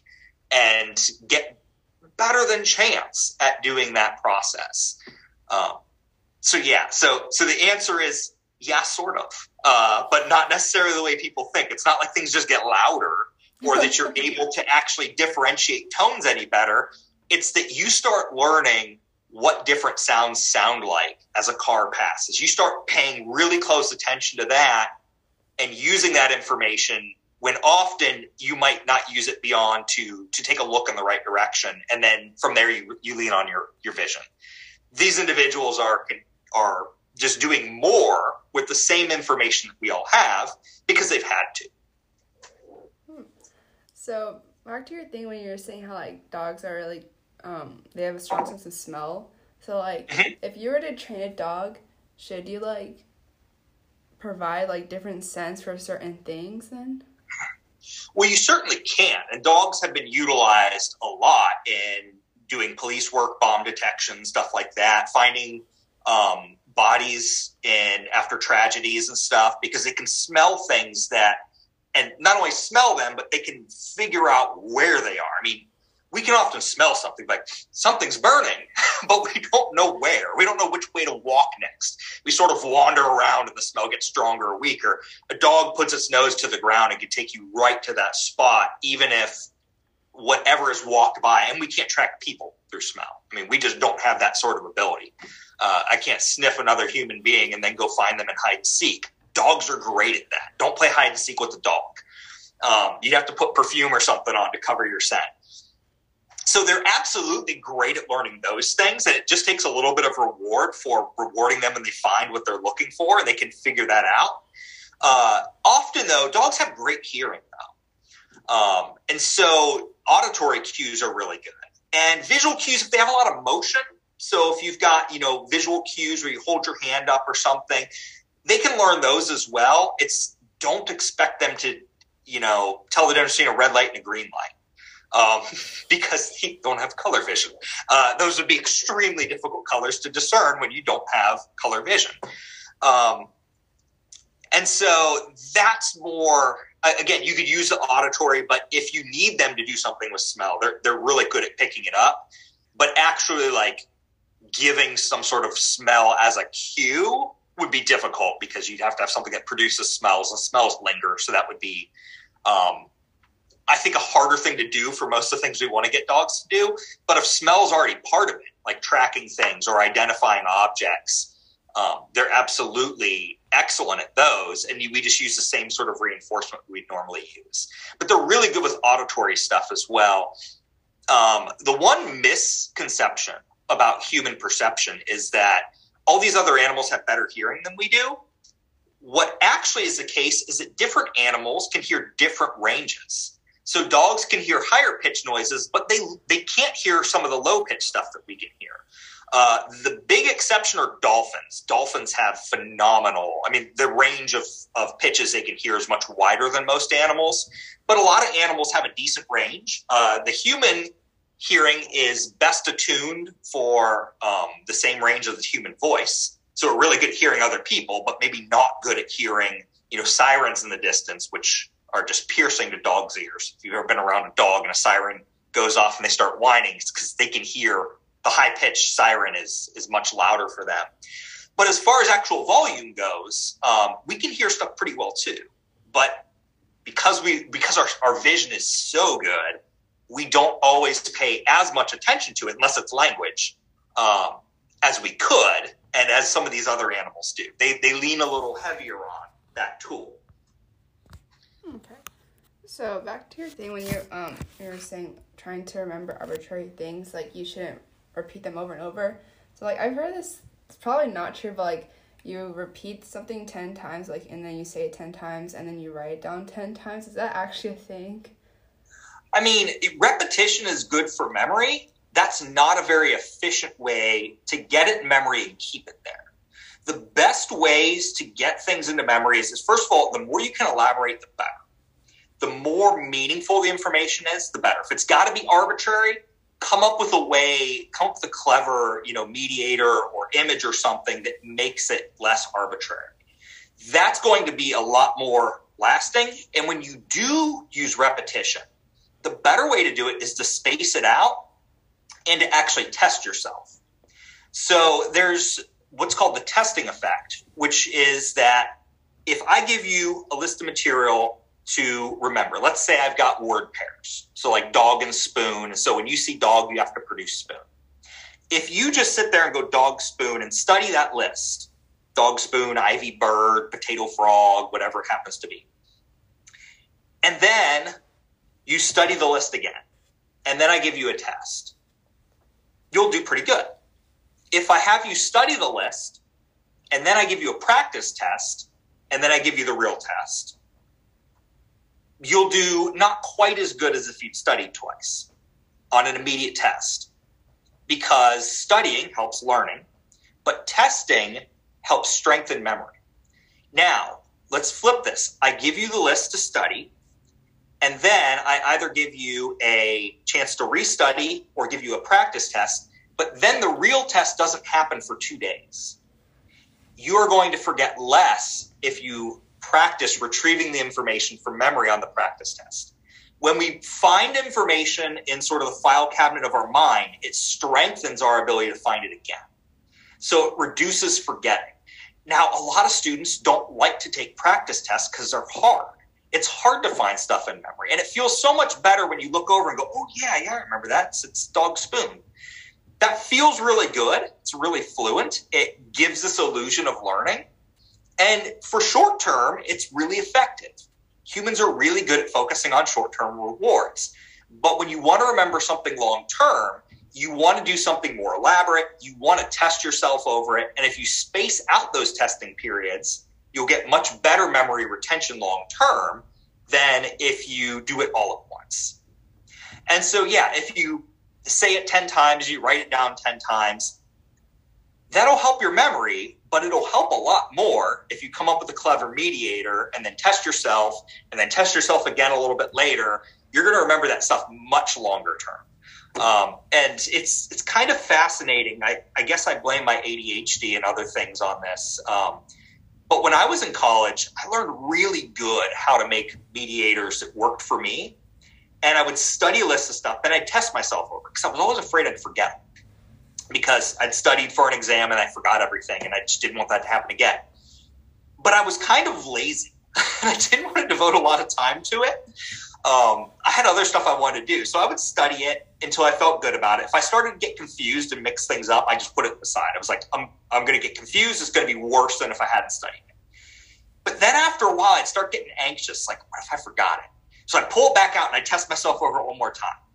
and get better than chance at doing that process. Um, So yeah, so so the answer is yeah, sort of, uh, but not necessarily the way people think. It's not like things just get louder or that you're able to actually differentiate tones any better. It's that you start learning what different sounds sound like as a car passes. You start paying really close attention to that and using that information when often you might not use it beyond to to take a look in the right direction. And then from there, you, you lean on your, your vision. These individuals are are just doing more with the same information that we all have because they've had to. Hmm. So back to your thing when you were saying how like dogs are really, um, they have a strong sense of smell. So like mm-hmm. if you were to train a dog, should you like provide like different scents for certain things then? Well, you certainly can. And dogs have been utilized a lot in doing police work, bomb detection, stuff like that, finding um, bodies in after tragedies and stuff, because they can smell things that, and not only smell them, but they can figure out where they are. I mean, we can often smell something like something's burning, but we don't know where. We don't know which way to walk next. We sort of wander around and the smell gets stronger or weaker. A dog puts its nose to the ground and can take you right to that spot, even if whatever is walked by, and we can't track people through smell. I mean, we just don't have that sort of ability. Uh, I can't sniff another human being and then go find them and hide and seek. Dogs are great at that. Don't play hide and seek with the dog. Um, you'd have to put perfume or something on to cover your scent. So they're absolutely great at learning those things, and it just takes a little bit of reward for rewarding them when they find what they're looking for, and they can figure that out. Uh, often, though, dogs have great hearing, though. Um, and so auditory cues are really good. And visual cues, if they have a lot of motion, so if you've got, you know, visual cues where you hold your hand up or something, they can learn those as well. It's don't expect them to, you know, tell the difference between a red light and a green light. Um, because they don't have color vision. Uh, those would be extremely difficult colors to discern when you don't have color vision. Um, and so that's more, again, you could use the auditory, but if you need them to do something with smell, they're, they're really good at picking it up. But actually, like, giving some sort of smell as a cue would be difficult because you'd have to have something that produces smells, and smells linger. So that would be, um, I think, a harder thing to do for most of the things we want to get dogs to do. But if smell is already part of it, like tracking things or identifying objects, um, they're absolutely excellent at those. And we just use the same sort of reinforcement we'd normally use. But they're really good with auditory stuff as well. Um, the one misconception about human perception is that all these other animals have better hearing than we do. What actually is the case is that different animals can hear different ranges. So dogs can hear higher pitch noises, but they they can't hear some of the low pitch stuff that we can hear. Uh, the big exception are dolphins. Dolphins have phenomenal, I mean, the range of, of pitches they can hear is much wider than most animals, but a lot of animals have a decent range. Uh, the human hearing is best attuned for um, the same range of the human voice. So we're really good at hearing other people, but maybe not good at hearing, you know, sirens in the distance, which are just piercing to dogs' ears. If you've ever been around a dog and a siren goes off and they start whining, it's because they can hear the high-pitched siren is is much louder for them. But as far as actual volume goes, um, we can hear stuff pretty well too. But because we because our, our vision is so good, we don't always pay as much attention to it, unless it's language, um, as we could, and as some of these other animals do. They they lean a little heavier on that tool. Okay. So back to your thing when you um you were saying trying to remember arbitrary things, like you shouldn't repeat them over and over. So like I've heard this, it's probably not true, but like you repeat something ten times, like, and then you say it ten times and then you write it down ten times. Is that actually a thing? I mean, repetition is good for memory. That's not a very efficient way to get it in memory and keep it there. The best ways to get things into memory is, is first of all, the more you can elaborate, the better. The more meaningful the information is, the better. If it's got to be arbitrary, come up with a way, come up with a clever, you know, mediator or image or something that makes it less arbitrary. That's going to be a lot more lasting. And when you do use repetition, the better way to do it is to space it out and to actually test yourself. So there's what's called the testing effect, which is that if I give you a list of material to remember, let's say I've got word pairs, so like dog and spoon. So when you see dog, you have to produce spoon. If you just sit there and go dog, spoon, and study that list, dog, spoon, ivy, bird, potato, frog, whatever it happens to be, and then you study the list again, and then I give you a test, you'll do pretty good. If I have you study the list, and then I give you a practice test, and then I give you the real test, you'll do not quite as good as if you'd studied twice on an immediate test, because studying helps learning, but testing helps strengthen memory. Now, let's flip this. I give you the list to study, and then I either give you a chance to restudy or give you a practice test, but then the real test doesn't happen for two days. You are going to forget less if you practice retrieving the information from memory on the practice test. When we find information in sort of the file cabinet of our mind, it strengthens our ability to find it again. So it reduces forgetting. Now, a lot of students don't like to take practice tests because they're hard. It's hard to find stuff in memory. And it feels so much better when you look over and go, oh, yeah, yeah, I remember that. It's, it's dog, spoon. That feels really good. It's really fluent. It gives this illusion of learning. And for short term, it's really effective. Humans are really good at focusing on short-term rewards. But when you want to remember something long-term, you want to do something more elaborate. You want to test yourself over it. And if you space out those testing periods, you'll get much better memory retention long-term than if you do it all at once. And so, yeah, if you say it ten times, you write it down ten times, that'll help your memory, but it'll help a lot more if you come up with a clever mediator and then test yourself and then test yourself again a little bit later. You're going to remember that stuff much longer term. Um, and it's it's kind of fascinating. I, I guess I blame my A D H D and other things on this. Um, but when I was in college, I learned really good how to make mediators that worked for me. And I would study a list of stuff, and I'd test myself over because I was always afraid I'd forget it. Because I'd studied for an exam and I forgot everything, and I just didn't want that to happen again. But I was kind of lazy, and I didn't want to devote a lot of time to it. Um, I had other stuff I wanted to do, so I would study it until I felt good about it. If I started to get confused and mix things up, I just put it aside. I was like, I'm I'm going to get confused. It's going to be worse than if I hadn't studied it. But then after a while, I'd start getting anxious, like, what if I forgot it? So I'd pull it back out, and I'd test myself over it one more time.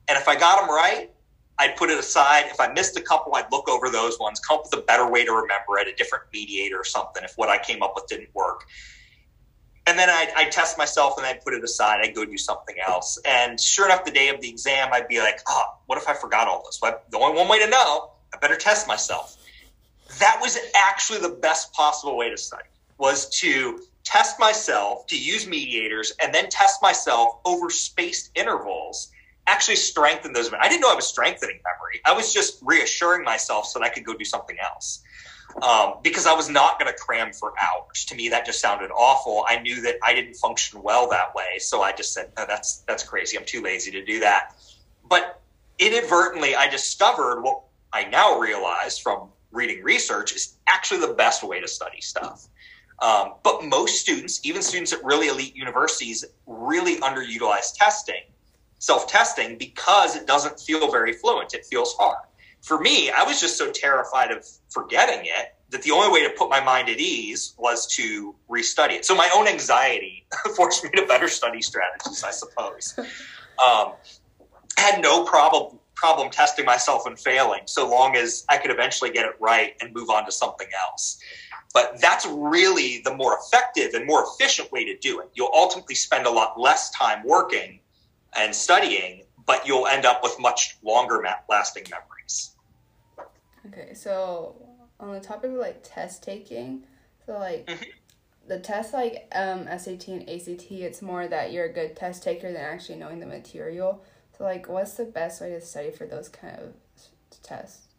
And if I got them right, I'd put it aside. If I missed a couple, I'd look over those ones, come up with a better way to remember it, a different mediator or something, if what I came up with didn't work. And then I'd, I'd test myself and I'd put it aside. I'd go do something else. And sure enough, the day of the exam, I'd be like, oh, what if I forgot all this? Well, the only one way to know, I better test myself. That was actually the best possible way to study, was to test myself, to use mediators, and then test myself over spaced intervals, actually strengthen those. I didn't know I was strengthening memory. I was just reassuring myself so that I could go do something else. Um, because I was not going to cram for hours. To me, that just sounded awful. I knew that I didn't function well that way. So I just said, no, that's, that's crazy. I'm too lazy to do that. But inadvertently, I discovered what I now realize from reading research is actually the best way to study stuff. Um, but most students, even students at really elite universities, really underutilize testing, self-testing, because it doesn't feel very fluent. It feels hard. For me, I was just so terrified of forgetting it that the only way to put my mind at ease was to restudy it. So my own anxiety forced me to better study strategies, I suppose. Um, I had no problem problem testing myself and failing, so long as I could eventually get it right and move on to something else. But that's really the more effective and more efficient way to do it. You'll ultimately spend a lot less time working and studying, but you'll end up with much longer lasting memories. Okay, so on the topic of like test taking, so like mm-hmm. the test like um, S A T and A C T, it's more that you're a good test taker than actually knowing the material. So like, what's the best way to study for those kind of tests?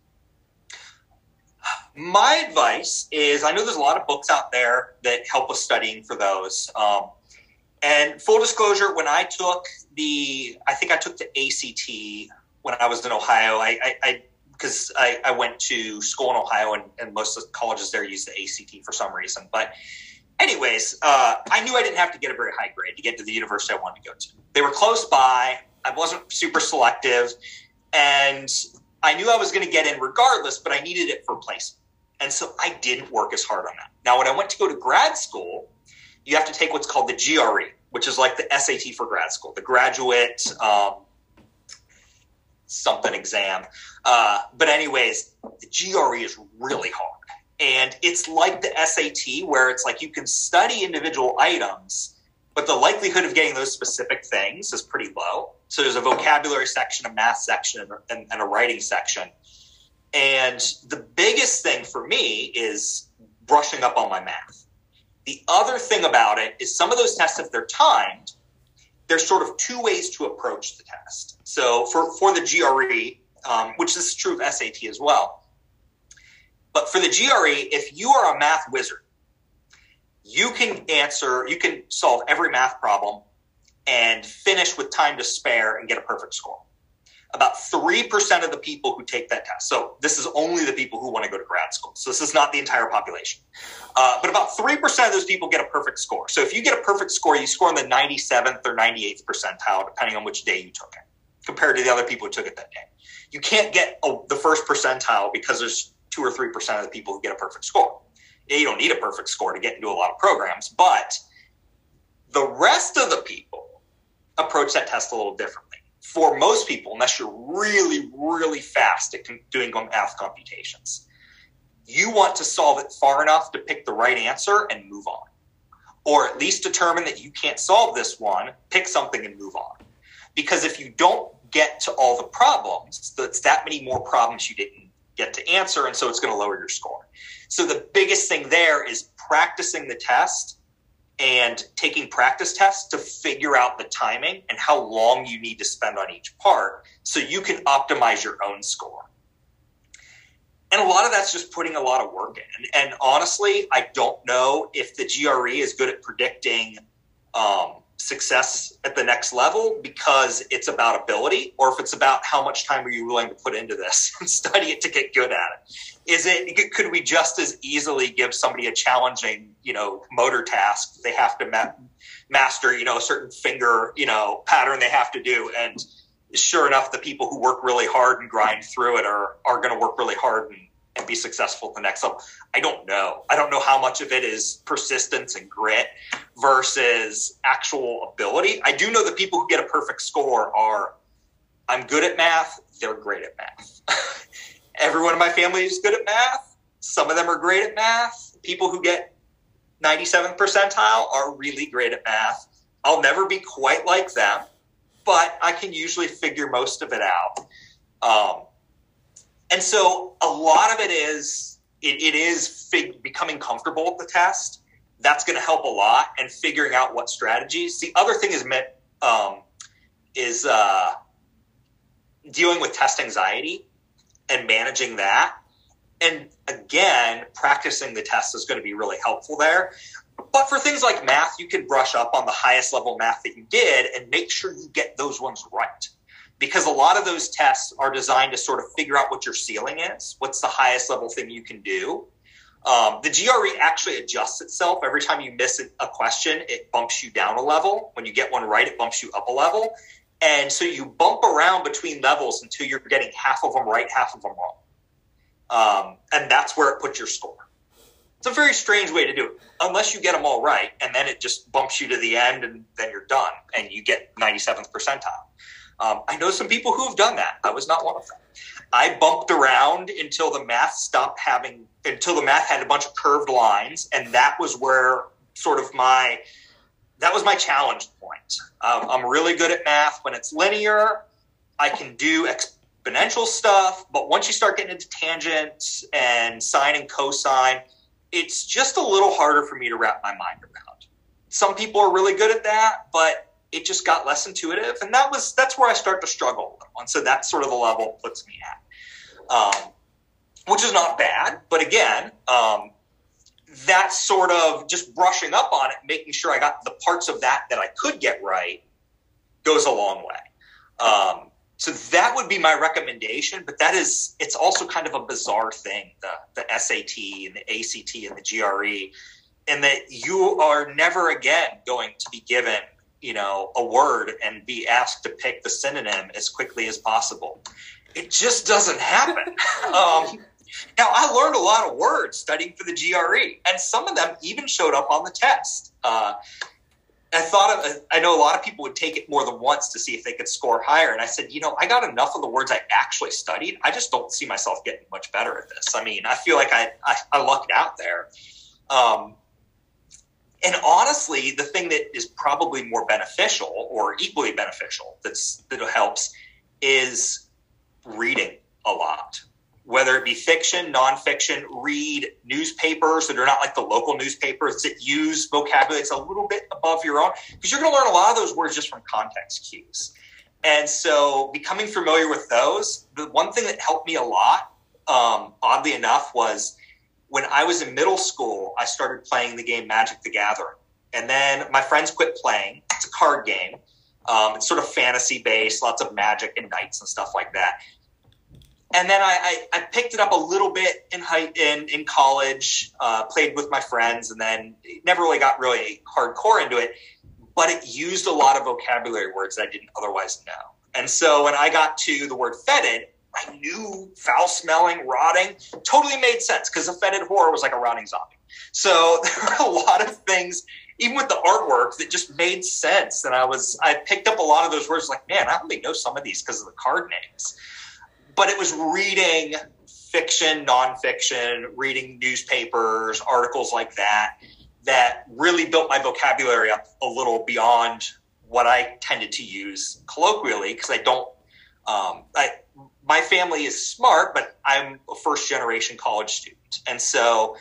My advice is, I know there's a lot of books out there that help with studying for those. Um, and full disclosure, when I took the, I think I took the A C T when I was in Ohio, I, I, I because I, I went to school in Ohio, and, and most of the colleges there use the A C T for some reason. But anyways, uh, I knew I didn't have to get a very high grade to get to the university I wanted to go to. They were close by. I wasn't super selective, and I knew I was going to get in regardless, but I needed it for placement. And so I didn't work as hard on that. Now, when I went to go to grad school, you have to take what's called the G R E, which is like the S A T for grad school, the graduate um, something exam. Uh, but anyways, the G R E is really hard. And it's like the S A T, where it's like you can study individual items, but the likelihood of getting those specific things is pretty low. So there's a vocabulary section, a math section, and, and a writing section. And the biggest thing for me is brushing up on my math. The other thing about it is some of those tests, if they're timed, there's sort of two ways to approach the test. So for, for the G R E, um, which is true of S A T as well, but for the G R E, if you are a math wizard, you can answer, you can solve every math problem and finish with time to spare and get a perfect score. About three percent of the people who take that test, so this is only the people who want to go to grad school, so this is not the entire population, uh, but about three percent of those people get a perfect score. So if you get a perfect score, you score in the ninety-seventh or ninety-eighth percentile, depending on which day you took it, compared to the other people who took it that day. You can't get a, the first percentile because there's two or three percent of the people who get a perfect score. You don't need a perfect score to get into a lot of programs, but the rest of the people approach that test a little differently. For most people, unless you're really, really fast at doing math computations, you want to solve it far enough to pick the right answer and move on. Or at least determine that you can't solve this one, pick something and move on. Because if you don't get to all the problems, that's that many more problems you didn't get to answer, and so it's going to lower your score. So the biggest thing there is practicing the test and taking practice tests to figure out the timing and how long you need to spend on each part so you can optimize your own score. And a lot of that's just putting a lot of work in. And, and honestly, I don't know if the G R E is good at predicting um, success at the next level because it's about ability, or if it's about how much time are you willing to put into this and study it to get good at it. Is it, could we just as easily give somebody a challenging, you know, motor task? They have to ma- master, you know, a certain finger, you know, pattern they have to do. And sure enough, the people who work really hard and grind through it are, are going to work really hard and, and be successful at the next level. I don't know. I don't know how much of it is persistence and grit versus actual ability. I do know that people who get a perfect score are I'm good at math. They're great at math. Everyone in my family is good at math. Some of them are great at math. People who get ninety-seventh percentile are really great at math. I'll never be quite like them, but I can usually figure most of it out. Um, and so a lot of it is, it, it is fig- becoming comfortable with the test. That's going to help a lot, and figuring out what strategies. The other thing is, um, is uh, dealing with test anxiety and managing that. And again, practicing the test is going to be really helpful there. But for things like math, you can brush up on the highest level math that you did and make sure you get those ones right. Because a lot of those tests are designed to sort of figure out what your ceiling is. What's the highest level thing you can do? Um, the G R E actually adjusts itself. Every time you miss a question, it bumps you down a level. When you get one right, it bumps you up a level. And so you bump around between levels until you're getting half of them right, half of them wrong. Um, and that's where it puts your score. It's a very strange way to do it, unless you get them all right, and then it just bumps you to the end, and then you're done, and you get ninety-seventh percentile. Um, I know some people who have done that. I was not one of them. I bumped around until the math stopped having, until the math had a bunch of curved lines, and that was where sort of my, that was my challenge point. Um, I'm really good at math when it's linear. I can do exponential stuff, but once you start getting into tangents and sine and cosine, it's just a little harder for me to wrap my mind around. Some people are really good at that, but it just got less intuitive. And that was, that's where I start to struggle. And so that's sort of the level it puts me at, um, which is not bad. But again, um, that's sort of just brushing up on it, making sure I got the parts of that that I could get right goes a long way. Um, So that would be my recommendation, but that is, it's also kind of a bizarre thing, the, the S A T and the A C T and the G R E, and that you are never again going to be given, you know, a word and be asked to pick the synonym as quickly as possible. It just doesn't happen. um, now, I learned a lot of words studying for the G R E, and some of them even showed up on the test. Uh, I thought of, I know a lot of people would take it more than once to see if they could score higher. And I said, you know, I got enough of the words I actually studied. I just don't see myself getting much better at this. I mean, I feel like I, I, I lucked out there. Um, and honestly, the thing that is probably more beneficial or equally beneficial that's, that helps is reading a lot. Whether it be fiction, nonfiction, read newspapers that are not like the local newspapers that use vocabulary that's a little bit above your own, because you're going to learn a lot of those words just from context cues. And so becoming familiar with those, the one thing that helped me a lot, um, oddly enough, was when I was in middle school, I started playing the game Magic the Gathering. And then my friends quit playing. It's a card game. Um, it's sort of fantasy-based, lots of magic and knights and stuff like that. And then I, I, I picked it up a little bit in high, in, in college, uh, played with my friends, and then never really got really hardcore into it. But it used a lot of vocabulary words that I didn't otherwise know. And so when I got to the word fetid, I knew foul-smelling, rotting, totally made sense because a fetid whore was like a rotting zombie. So there were a lot of things, even with the artwork, that just made sense. And I was I picked up a lot of those words like, man, I only know some of these because of the card names. But it was reading fiction, nonfiction, reading newspapers, articles like that, that really built my vocabulary up a little beyond what I tended to use colloquially, because I don't, um, I, my family is smart, but I'm a first generation college student. And so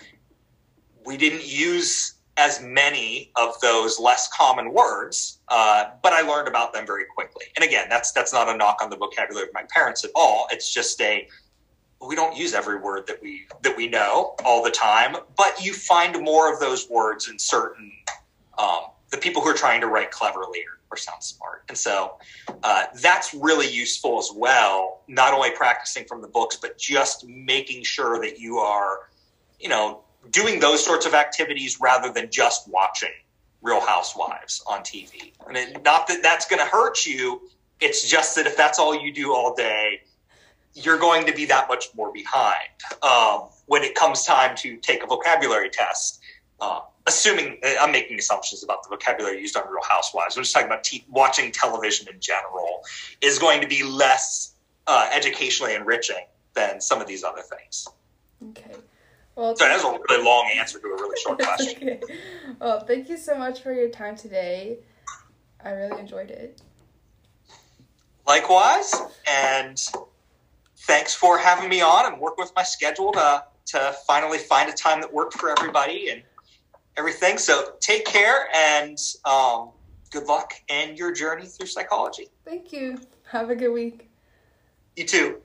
we didn't use as many of those less common words, uh, but I learned about them very quickly. And again, that's that's not a knock on the vocabulary of my parents at all. It's just a, we don't use every word that we that we know all the time, but you find more of those words in certain, um, the people who are trying to write cleverly or, or sound smart. And so uh, that's really useful as well, not only practicing from the books, but just making sure that you are, you know, doing those sorts of activities rather than just watching Real Housewives on T V. And it, not that that's going to hurt you. It's just that if that's all you do all day, you're going to be that much more behind um, when it comes time to take a vocabulary test. Uh, assuming I'm making assumptions about the vocabulary used on Real Housewives. I'm just talking about te- watching television in general is going to be less uh, educationally enriching than some of these other things. Okay. Well, so that's a really long answer to a really short question. Okay. Well, thank you so much for your time today. I really enjoyed it. Likewise, and thanks for having me on and work with my schedule to to finally find a time that worked for everybody and everything. So take care and um, good luck in your journey through psychology. Thank you. Have a good week. You too.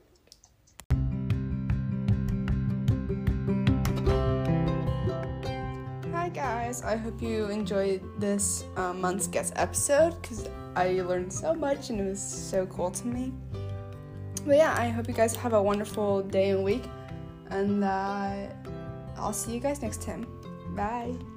Hi guys, I hope you enjoyed this uh, month's guest episode because I learned so much and it was so cool to me. But yeah, I hope you guys have a wonderful day and week, and uh, I'll see you guys next time. Bye.